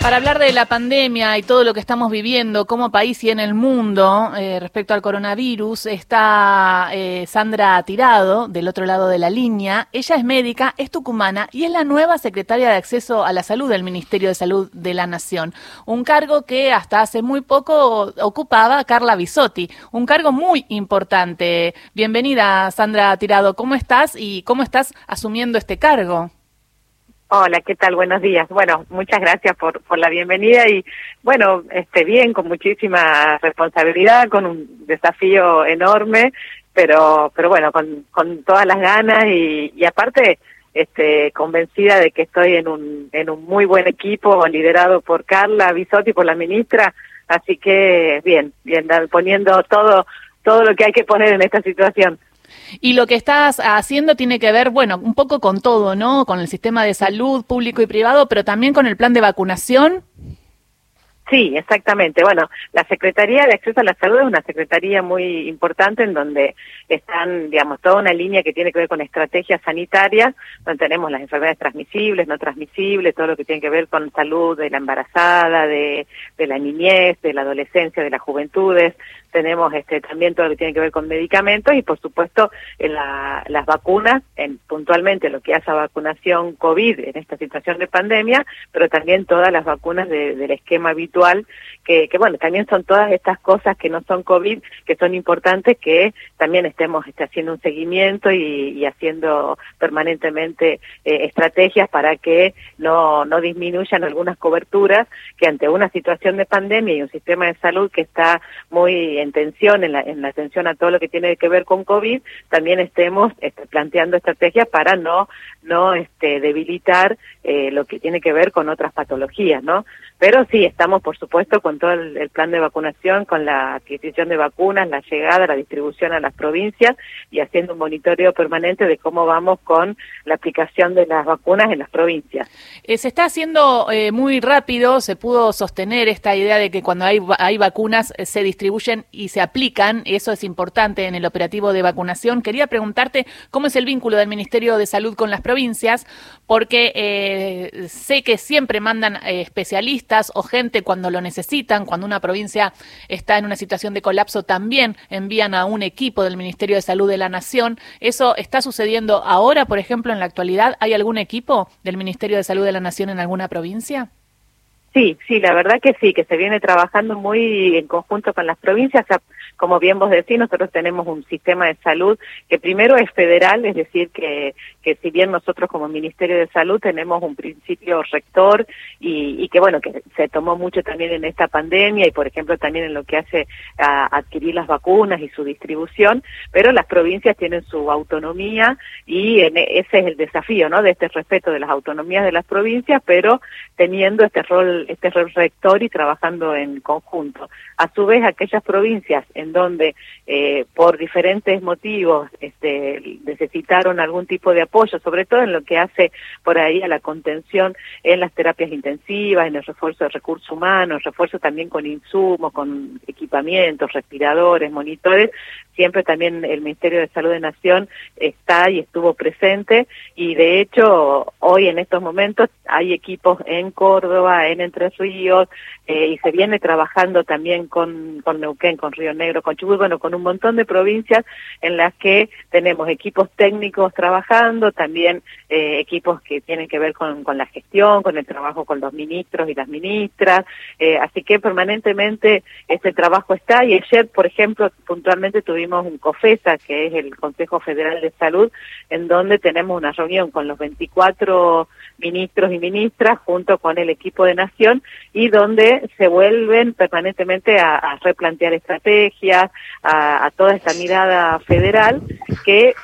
Para hablar de la pandemia y todo lo que estamos viviendo como país y en el mundo respecto al coronavirus, está Sandra Tirado, del otro lado de la línea. Ella es médica, es tucumana y es la nueva secretaria de Acceso a la Salud del Ministerio de Salud de la Nación. Un cargo que hasta hace muy poco ocupaba Carla Bisotti, un cargo muy importante. Bienvenida, Sandra Tirado. ¿Cómo estás y cómo estás asumiendo este cargo? Hola, ¿qué tal? Buenos días. Bueno, muchas gracias por la bienvenida y bueno, bien, con muchísima responsabilidad, con un desafío enorme, pero bueno, con todas las ganas y aparte, convencida de que estoy en un muy buen equipo liderado por Carla Bisotti, por la ministra, así que bien, poniendo todo lo que hay que poner en esta situación. Y lo que estás haciendo tiene que ver, bueno, un poco con todo, ¿no? Con el sistema de salud público y privado, pero también con el plan de vacunación. Sí, exactamente. Bueno, la Secretaría de Acceso a la Salud es una secretaría muy importante en donde están, digamos, toda una línea que tiene que ver con estrategias sanitarias, donde tenemos las enfermedades transmisibles, no transmisibles, todo lo que tiene que ver con salud de la embarazada, de la niñez, de la adolescencia, de las juventudes. Tenemos también todo lo que tiene que ver con medicamentos y, por supuesto, las vacunas, puntualmente lo que hace a vacunación COVID en esta situación de pandemia, pero también todas las vacunas del esquema habitual, que bueno, también son todas estas cosas que no son COVID, que son importantes, que también estemos haciendo un seguimiento y haciendo permanentemente estrategias para que no disminuyan algunas coberturas, que ante una situación de pandemia y un sistema de salud que está muy en tensión, en la atención a todo lo que tiene que ver con COVID, también estemos planteando estrategias para no debilitar lo que tiene que ver con otras patologías, ¿no? Pero sí, estamos, por supuesto, con todo el plan de vacunación, con la adquisición de vacunas, la llegada, la distribución a las provincias y haciendo un monitoreo permanente de cómo vamos con la aplicación de las vacunas en las provincias. Se está haciendo muy rápido, se pudo sostener esta idea de que cuando hay vacunas se distribuyen y se aplican, eso es importante en el operativo de vacunación. Quería preguntarte cómo es el vínculo del Ministerio de Salud con las provincias, porque sé que siempre mandan especialistas o gente cuando lo necesitan. Cuando una provincia está en una situación de colapso también envían a un equipo del Ministerio de Salud de la Nación. ¿Eso está sucediendo ahora, por ejemplo, en la actualidad? ¿Hay algún equipo del Ministerio de Salud de la Nación en alguna provincia? Sí, la verdad que sí, que se viene trabajando muy en conjunto con las provincias. O sea, como bien vos decís, nosotros tenemos un sistema de salud que primero es federal, es decir, que si bien nosotros como Ministerio de Salud tenemos un principio rector y que bueno, que se tomó mucho también en esta pandemia y por ejemplo también en lo que hace a adquirir las vacunas y su distribución, pero las provincias tienen su autonomía y ese es el desafío, ¿no? De este respeto de las autonomías de las provincias, pero teniendo este rol rector y trabajando en conjunto. A su vez, aquellas provincias en donde por diferentes motivos necesitaron algún tipo de apoyo, sobre todo en lo que hace por ahí a la contención en las terapias intensivas, en el refuerzo de recursos humanos, refuerzo también con insumos, con equipamientos, respiradores, monitores, siempre también el Ministerio de Salud de Nación está y estuvo presente y de hecho hoy en estos momentos hay equipos en Córdoba, en Entre Ríos y se viene trabajando también con Neuquén, con Río Negro, con Chubut, bueno, con un montón de provincias en las que tenemos equipos técnicos trabajando, también equipos que tienen que ver con la gestión, con el trabajo con los ministros y las ministras, así que permanentemente este trabajo está y ayer, por ejemplo, puntualmente tuvimos un COFESA, que es el Consejo Federal de Salud, en donde tenemos una reunión con los 24 ministros y ministras junto con el equipo de Nación y donde se vuelven permanentemente a replantear estrategias, a toda esta mirada federal que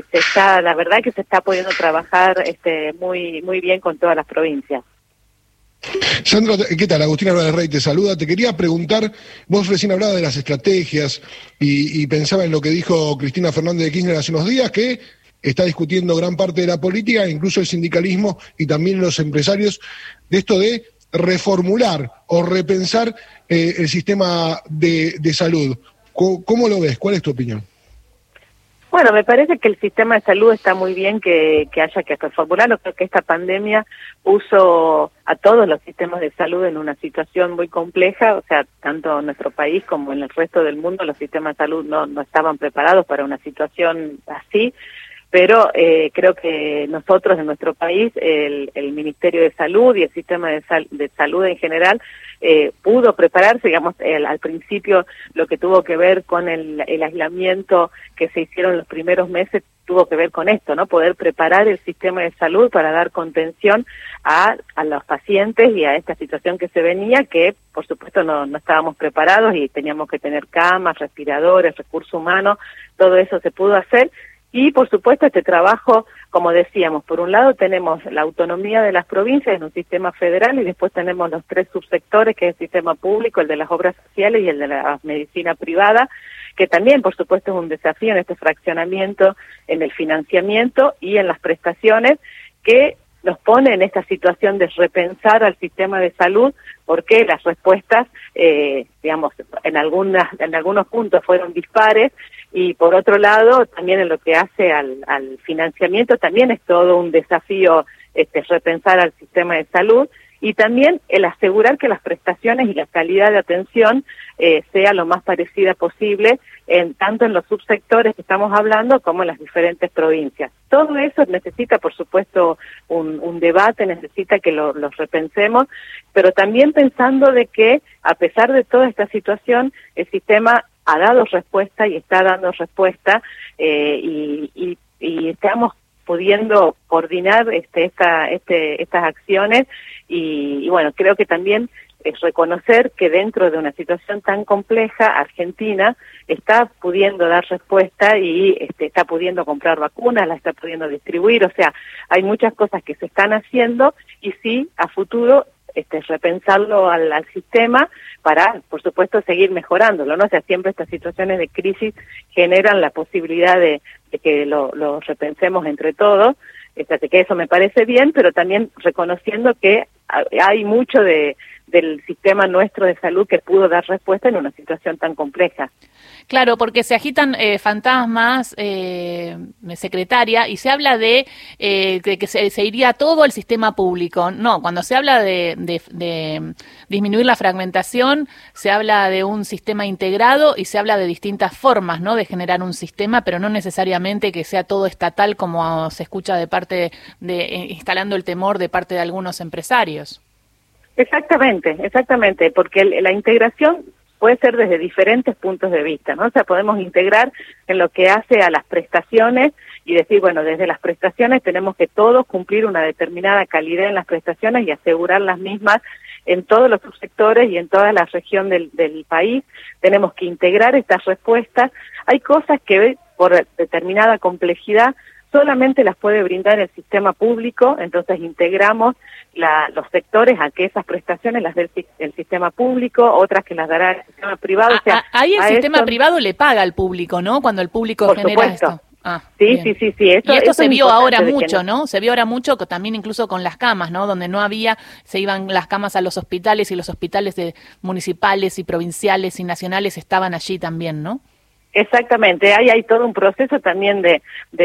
la verdad que se está pudiendo trabajar muy bien con todas las provincias. Sandra, ¿qué tal? Agustín Álvarez Rey te saluda. Te quería preguntar, vos recién hablabas de las estrategias y pensaba en lo que dijo Cristina Fernández de Kirchner hace unos días, que está discutiendo gran parte de la política, incluso el sindicalismo y también los empresarios, de esto de reformular o repensar el sistema de salud. ¿Cómo lo ves? ¿Cuál es tu opinión? Bueno, me parece que el sistema de salud está muy bien que haya que reformularlo. Creo que esta pandemia puso a todos los sistemas de salud en una situación muy compleja, o sea, tanto en nuestro país como en el resto del mundo los sistemas de salud no estaban preparados para una situación así. Pero creo que nosotros en nuestro país, el Ministerio de Salud y el sistema de salud en general, pudo prepararse, digamos, al principio lo que tuvo que ver con el aislamiento que se hicieron los primeros meses tuvo que ver con esto, ¿no? Poder preparar el sistema de salud para dar contención a los pacientes y a esta situación que se venía, que por supuesto no estábamos preparados y teníamos que tener camas, respiradores, recursos humanos, todo eso se pudo hacer. Y, por supuesto, este trabajo, como decíamos, por un lado tenemos la autonomía de las provincias en un sistema federal y después tenemos los tres subsectores, que es el sistema público, el de las obras sociales y el de la medicina privada, que también, por supuesto, es un desafío en este fraccionamiento, en el financiamiento y en las prestaciones, que nos pone en esta situación de repensar al sistema de salud, porque las respuestas, digamos, en algunos puntos fueron dispares, y por otro lado, también en lo que hace al financiamiento, también es todo un desafío repensar al sistema de salud, y también el asegurar que las prestaciones y la calidad de atención sea lo más parecida posible, tanto en los subsectores que estamos hablando como en las diferentes provincias. Todo eso necesita, por supuesto, un debate, necesita que los repensemos, pero también pensando de que, a pesar de toda esta situación, el sistema ha dado respuesta y está dando respuesta, y estamos pudiendo coordinar estas acciones y bueno, creo que también es reconocer que dentro de una situación tan compleja, Argentina está pudiendo dar respuesta y está pudiendo comprar vacunas, la está pudiendo distribuir, o sea, hay muchas cosas que se están haciendo y sí, a futuro repensarlo al sistema para, por supuesto, seguir mejorándolo, ¿no? O sea, siempre estas situaciones de crisis generan la posibilidad de que lo repensemos entre todos, que eso me parece bien, pero también reconociendo que hay mucho del sistema nuestro de salud que pudo dar respuesta en una situación tan compleja. Claro, porque se agitan fantasmas, secretaria, y se habla de que se iría todo el sistema público. No, cuando se habla de disminuir la fragmentación, se habla de un sistema integrado y se habla de distintas formas, ¿no?, de generar un sistema, pero no necesariamente que sea todo estatal como se escucha de parte instalando el temor de parte de algunos empresarios. Exactamente, porque la integración puede ser desde diferentes puntos de vista, ¿no? O sea, podemos integrar en lo que hace a las prestaciones y decir, bueno, desde las prestaciones tenemos que todos cumplir una determinada calidad en las prestaciones y asegurar las mismas en todos los subsectores y en toda la región del país. Tenemos que integrar estas respuestas. Hay cosas que por determinada complejidad solamente las puede brindar el sistema público, entonces integramos los sectores a que esas prestaciones las dé el sistema público, otras que las dará el sistema privado. O sea, ahí el sistema privado le paga al público, ¿no? Cuando el público genera esto. Sí. Y esto se vio ahora mucho, ¿no? Se vio ahora mucho también incluso con las camas, ¿no? Donde no había, se iban las camas a los hospitales y los hospitales municipales y provinciales y nacionales estaban allí también, ¿no? Exactamente, ahí hay todo un proceso también de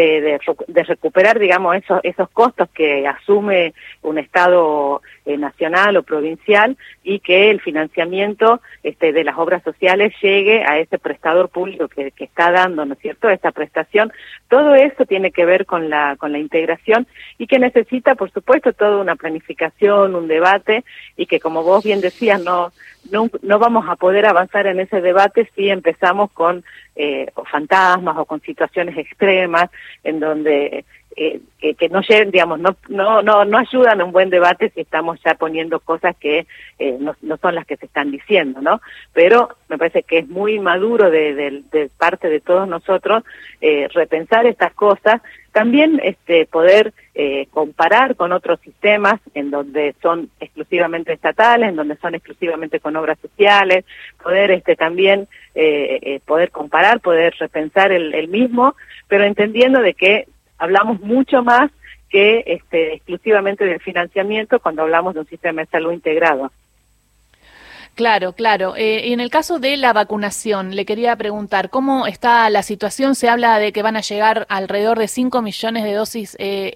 recuperar, digamos, esos costos que asume un Estado nacional o provincial y que el financiamiento de las obras sociales llegue a ese prestador público que está dando, ¿no es cierto?, esta prestación. Todo eso tiene que ver con la integración y que necesita, por supuesto, toda una planificación, un debate y que, como vos bien decías, no vamos a poder avanzar en ese debate si empezamos con fantasmas o con situaciones extremas en donde que no lleguen, digamos, no ayudan a un buen debate si estamos ya poniendo cosas que no son las que se están diciendo, ¿no? Pero me parece que es muy maduro de parte de todos nosotros repensar estas cosas, también poder comparar con otros sistemas en donde son exclusivamente estatales, en donde son exclusivamente con obras sociales, poder también poder comparar, poder repensar el mismo, pero entendiendo de que hablamos mucho más que exclusivamente del financiamiento cuando hablamos de un sistema de salud integrado. Claro, claro. Y en el caso de la vacunación, le quería preguntar, ¿cómo está la situación? Se habla de que van a llegar alrededor de 5 millones de dosis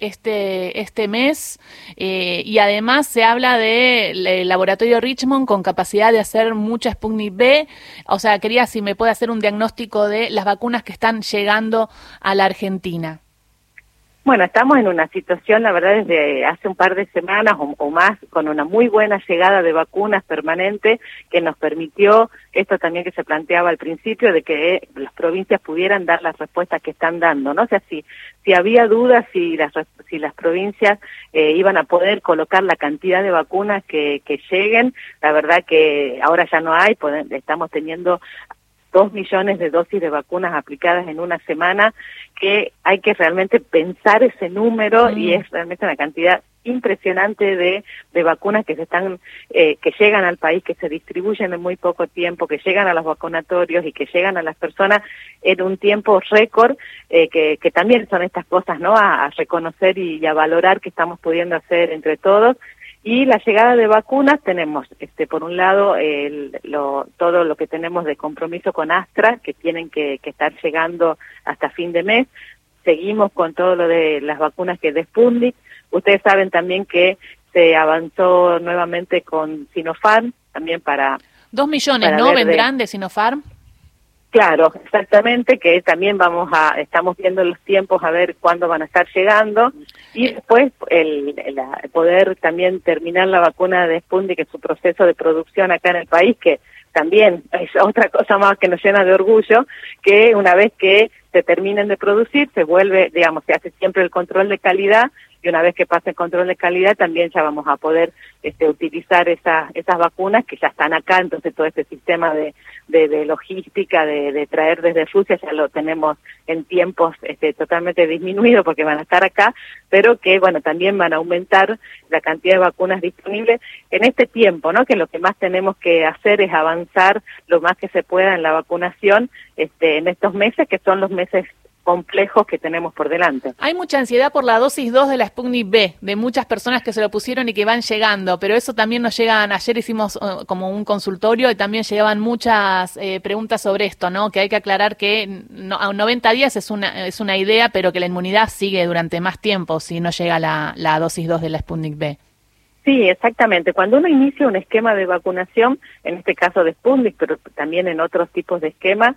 este mes, y además se habla del laboratorio Richmond con capacidad de hacer mucha Sputnik V. O sea, quería si me puede hacer un diagnóstico de las vacunas que están llegando a la Argentina. Bueno, estamos en una situación, la verdad, desde hace un par de semanas o más, con una muy buena llegada de vacunas permanente que nos permitió, esto también que se planteaba al principio, de que las provincias pudieran dar las respuestas que están dando, ¿no? O sea, si había dudas si las provincias iban a poder colocar la cantidad de vacunas que lleguen, la verdad que ahora ya no hay, estamos teniendo 2 millones de dosis de vacunas aplicadas en una semana, que hay que realmente pensar ese número y es realmente una cantidad impresionante de vacunas que que llegan al país, que se distribuyen en muy poco tiempo, que llegan a los vacunatorios y que llegan a las personas en un tiempo récord, que también son estas cosas, ¿no? A reconocer y a valorar que estamos pudiendo hacer entre todos. Y la llegada de vacunas tenemos, por un lado, todo lo que tenemos de compromiso con Astra, que tienen que estar llegando hasta fin de mes. Seguimos con todo lo de las vacunas que de Sputnik. Ustedes saben también que se avanzó nuevamente con Sinopharm, también para... 2 millones, ¿no? ¿Vendrán de Sinopharm? Claro, exactamente, que también estamos viendo los tiempos a ver cuándo van a estar llegando, y después el poder también terminar la vacuna de Sputnik en su proceso de producción acá en el país, que también es otra cosa más que nos llena de orgullo, que una vez que se terminen de producir, se vuelve, digamos, se hace siempre el control de calidad, y una vez que pase el control de calidad también ya vamos a poder utilizar esas vacunas que ya están acá. Entonces todo este sistema de logística, de traer desde Rusia, ya lo tenemos en tiempos totalmente disminuido porque van a estar acá, pero que bueno, también van a aumentar la cantidad de vacunas disponibles en este tiempo, ¿no? Que lo que más tenemos que hacer es avanzar lo más que se pueda en la vacunación en estos meses, que son los meses complejos que tenemos por delante. Hay mucha ansiedad por la dosis 2 de la Sputnik V, de muchas personas que se lo pusieron y que van llegando, pero eso también nos llegan, ayer hicimos como un consultorio y también llegaban muchas preguntas sobre esto, ¿no? Que hay que aclarar que a 90 días es una idea, pero que la inmunidad sigue durante más tiempo si no llega la dosis 2 de la Sputnik V. Sí, exactamente. Cuando uno inicia un esquema de vacunación, en este caso de Sputnik, pero también en otros tipos de esquemas,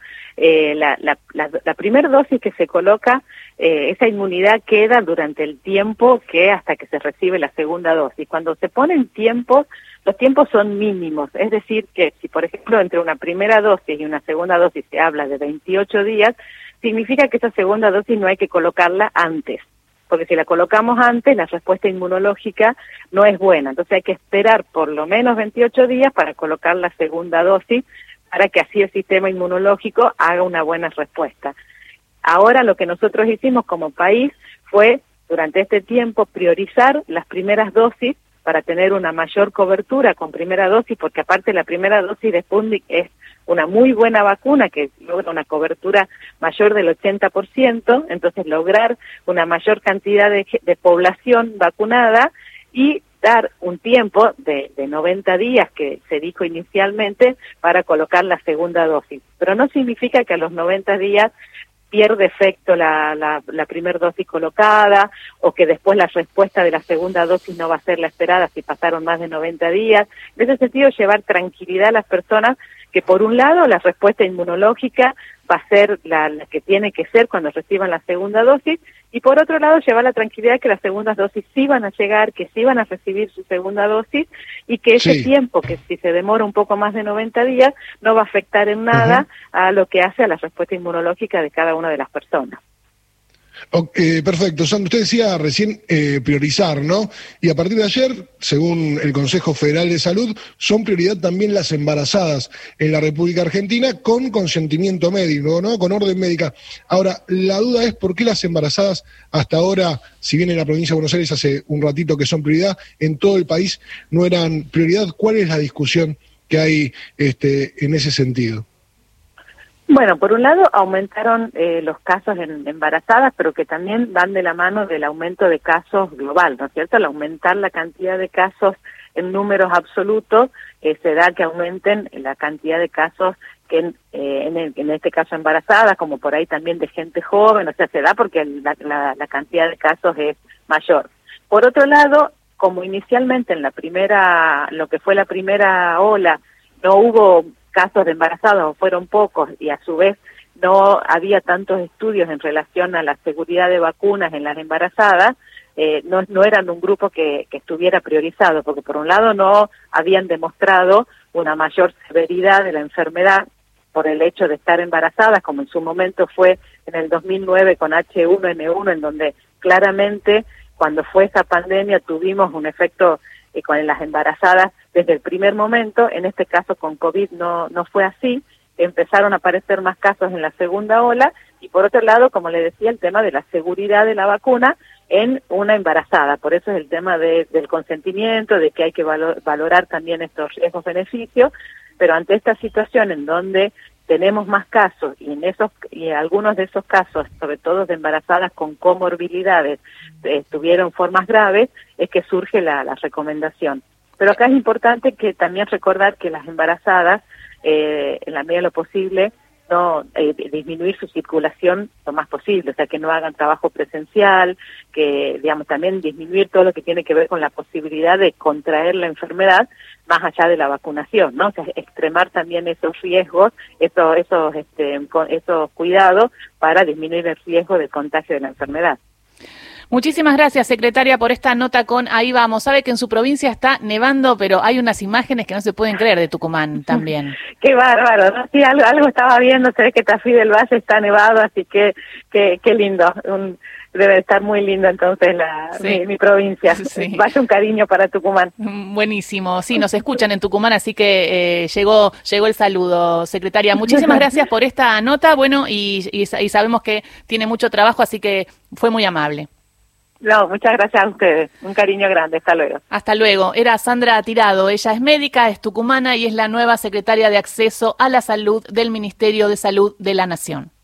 la primera dosis que se coloca, esa inmunidad queda durante el tiempo hasta que se recibe la segunda dosis. Cuando se ponen tiempos, los tiempos son mínimos. Es decir, que si, por ejemplo, entre una primera dosis y una segunda dosis se habla de 28 días, significa que esa segunda dosis no hay que colocarla antes. Porque si la colocamos antes, la respuesta inmunológica no es buena. Entonces hay que esperar por lo menos 28 días para colocar la segunda dosis, para que así el sistema inmunológico haga una buena respuesta. Ahora lo que nosotros hicimos como país fue, durante este tiempo, priorizar las primeras dosis para tener una mayor cobertura con primera dosis, porque aparte la primera dosis de Sputnik es una muy buena vacuna que logra una cobertura mayor del 80%, entonces lograr una mayor cantidad de población vacunada y dar un tiempo de 90 días que se dijo inicialmente para colocar la segunda dosis. Pero no significa que a los 90 días pierde efecto la primera dosis colocada, o que después la respuesta de la segunda dosis no va a ser la esperada si pasaron más de 90 días. En ese sentido, llevar tranquilidad a las personas, que por un lado la respuesta inmunológica va a ser la que tiene que ser cuando reciban la segunda dosis, y por otro lado llevar la tranquilidad que las segundas dosis sí van a llegar, que sí van a recibir su segunda dosis, y que ese tiempo, que si se demora un poco más de 90 días, no va a afectar en nada a lo que hace a la respuesta inmunológica de cada una de las personas. Perfecto. Sandra, usted decía recién priorizar, ¿no? Y a partir de ayer, según el Consejo Federal de Salud, son prioridad también las embarazadas en la República Argentina con consentimiento médico, ¿no? Con orden médica. Ahora, la duda es por qué las embarazadas hasta ahora, si bien en la provincia de Buenos Aires hace un ratito que son prioridad, en todo el país no eran prioridad. ¿Cuál es la discusión que hay en ese sentido? Bueno, por un lado aumentaron los casos en embarazadas, pero que también van de la mano del aumento de casos global, ¿no es cierto? Al aumentar la cantidad de casos en números absolutos se da que aumenten la cantidad de casos que en este caso embarazadas, como por ahí también de gente joven, o sea, se da porque la cantidad de casos es mayor. Por otro lado, como inicialmente en lo que fue la primera ola, no hubo casos de embarazadas o fueron pocos y a su vez no había tantos estudios en relación a la seguridad de vacunas en las embarazadas, no eran un grupo que estuviera priorizado, porque por un lado no habían demostrado una mayor severidad de la enfermedad por el hecho de estar embarazadas, como en su momento fue en el 2009 con H1N1, en donde claramente cuando fue esa pandemia tuvimos un efecto con las embarazadas desde el primer momento. En este caso con COVID no fue así, empezaron a aparecer más casos en la segunda ola, y por otro lado, como le decía, el tema de la seguridad de la vacuna en una embarazada. Por eso es el tema del consentimiento, de que hay que valorar también estos riesgos-beneficios, pero ante esta situación en donde tenemos más casos y algunos de esos casos, sobre todo de embarazadas con comorbilidades, tuvieron formas graves, es que surge la recomendación. Pero acá es importante que también recordar que las embarazadas, en la medida de lo posible, no disminuir su circulación lo más posible, o sea, que no hagan trabajo presencial, que, digamos, también disminuir todo lo que tiene que ver con la posibilidad de contraer la enfermedad más allá de la vacunación, ¿no? O sea, extremar también esos riesgos, esos cuidados para disminuir el riesgo de contagio de la enfermedad. Muchísimas gracias, secretaria, por esta nota con Ahí Vamos. Sabe que en su provincia está nevando, pero hay unas imágenes que no se pueden creer de Tucumán también. Qué bárbaro, ¿no? Sí, algo estaba viendo, se ve que Tafí del Valle está nevado, así que qué lindo. Debe estar muy lindo entonces mi provincia. Sí. Vaya un cariño para Tucumán. Buenísimo. Sí, nos escuchan en Tucumán, así que llegó el saludo, secretaria. Muchísimas gracias por esta nota. Bueno, y sabemos que tiene mucho trabajo, así que fue muy amable. No, muchas gracias a ustedes. Un cariño grande. Hasta luego. Hasta luego. Era Sandra Tirado. Ella es médica, es tucumana y es la nueva secretaria de Acceso a la Salud del Ministerio de Salud de la Nación.